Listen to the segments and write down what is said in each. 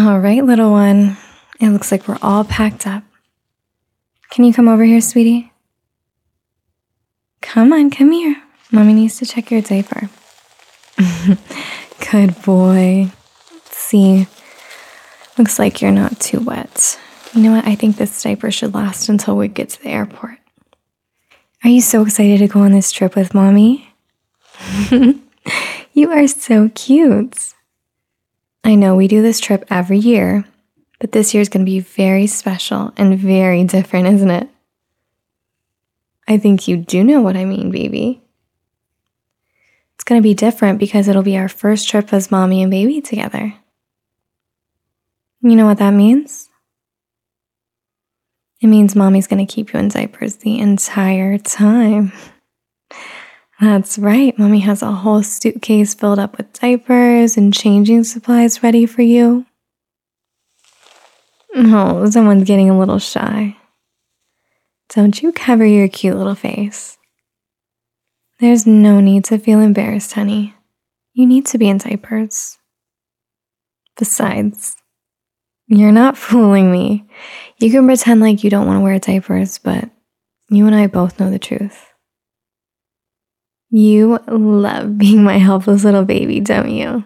All right, little one. It looks like we're all packed up. Can you come over here, sweetie? Come on, come here. Mommy needs to check your diaper. Good boy. See, looks like you're not too wet. You know what? I think this diaper should last until we get to the airport. Are you so excited to go on this trip with Mommy? You are so cute. I know we do this trip every year, but this year is going to be very special and very different, isn't it? I think you do know what I mean, baby. It's going to be different because it'll be our first trip as Mommy and baby together. You know what that means? It means Mommy's going to keep you in diapers the entire time. That's right. Mommy has a whole suitcase filled up with diapers and changing supplies ready for you. Oh, someone's getting a little shy. Don't you cover your cute little face. There's no need to feel embarrassed, honey. You need to be in diapers. Besides, you're not fooling me. You can pretend like you don't want to wear diapers, but you and I both know the truth. You love being my helpless little baby, don't you?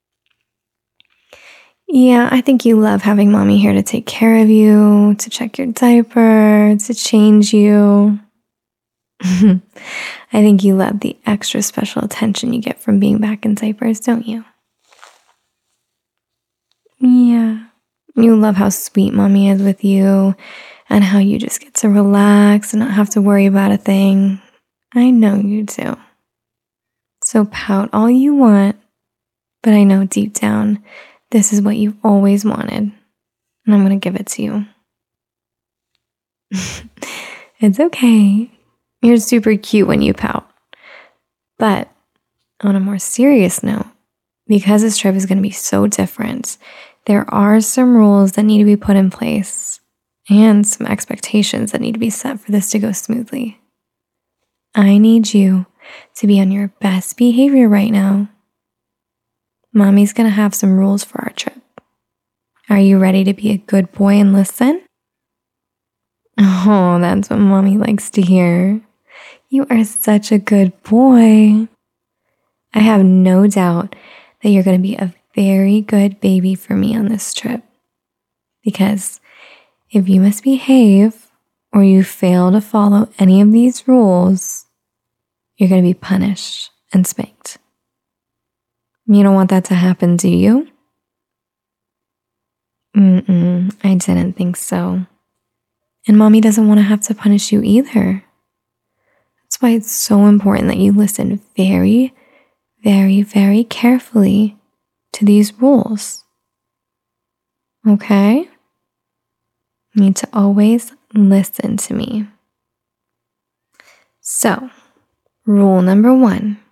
Yeah, I think you love having Mommy here to take care of you, to check your diaper, to change you. I think you love the extra special attention you get from being back in diapers, don't you? Yeah, you love how sweet Mommy is with you and how you just get to relax and not have to worry about a thing. I know you do. So pout all you want, but I know deep down, this is what you've always wanted, and I'm going to give it to you. It's okay. You're super cute when you pout. But on a more serious note, because this trip is going to be so different, there are some rules that need to be put in place and some expectations that need to be set for this to go smoothly. I need you to be on your best behavior right now. Mommy's going to have some rules for our trip. Are you ready to be a good boy and listen? Oh, that's what Mommy likes to hear. You are such a good boy. I have no doubt that you're going to be a very good baby for me on this trip. Because if you misbehave or you fail to follow any of these rules, you're going to be punished and spanked. You don't want that to happen, do you? I didn't think so. And Mommy doesn't want to have to punish you either. That's why it's so important that you listen very, very, very carefully to these rules. Okay? You need to always listen to me. So, rule number 1,